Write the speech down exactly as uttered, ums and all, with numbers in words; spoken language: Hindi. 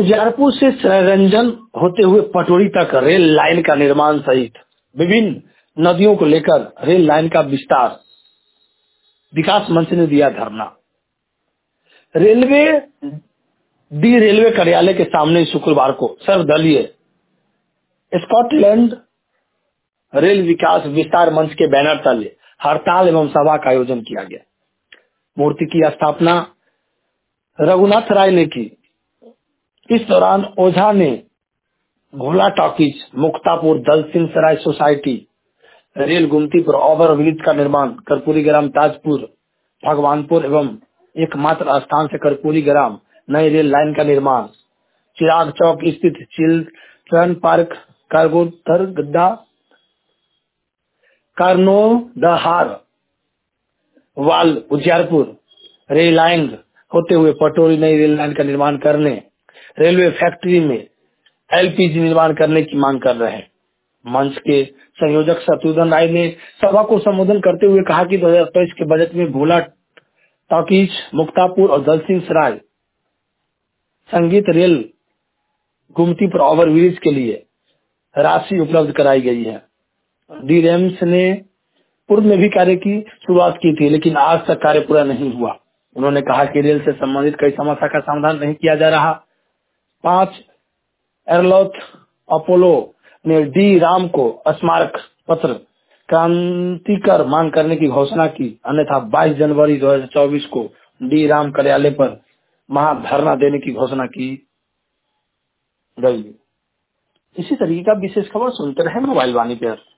उजियारपुर से सरायरंजन होते हुए पटोरी तक रेल लाइन का निर्माण सहित विभिन्न नदियों को लेकर रेल लाइन का विस्तार, विकास मंच ने दिया धरना। रेलवे डी रेलवे कार्यालय के सामने शुक्रवार को सर्वदलीय स्कॉटलैंड रेल विकास विस्तार मंच के बैनर तले हड़ताल एवं सभा का आयोजन किया गया। मूर्ति की स्थापना रघुनाथ राय ने की। इस दौरान ओझा ने भोला talkies, Muktapur, Dalsinghsarai society, rail Gumtipur over bridge का निर्माण, कर्पूरी ग्राम ताजपुर, भगवानपुर एवं एकमात्र स्थान से कर्पूरी ग्राम नई रेल लाइन का निर्माण, चिराग चौक स्थित चिल्ड्रन पार्क, कारगोधर गड्ढा, कार्नोदहार वाल, उजियारपुर रेल लाइन होते हुए पटोरी नई रेल लाइन का निर्माण करने, रेलवे फैक्ट्री में एलपीजी निर्माण करने की मांग कर रहे हैं। मंच के संयोजक शत्रुघ्न राय ने सभा को संबोधन करते हुए कहा कि दो हजार तेईस के बजट में भोला टॉकीज, मुक्तापुर और दलसिंह सराय संगीत रेल गुमतीपुर ओवरब्रिज के लिए राशि उपलब्ध कराई गई है। डी रेम्स ने पूर्व में भी कार्य की शुरुआत की थी, लेकिन आज तक कार्य पूरा नहीं हुआ। उन्होंने कहा कि रेल से संबंधित कई समस्या का समाधान नहीं किया जा रहा। पांच एयरलॉथ अपोलो ने डी राम को स्मारक पत्र क्रांतिकर मांग करने की घोषणा की, अन्यथा बाईस जनवरी दो हजार चौबीस को डी राम कार्यालय पर महाधरना देने की घोषणा की गई। इसी तरीके का विशेष खबर सुनते रहे मोबाइल वाणी पर।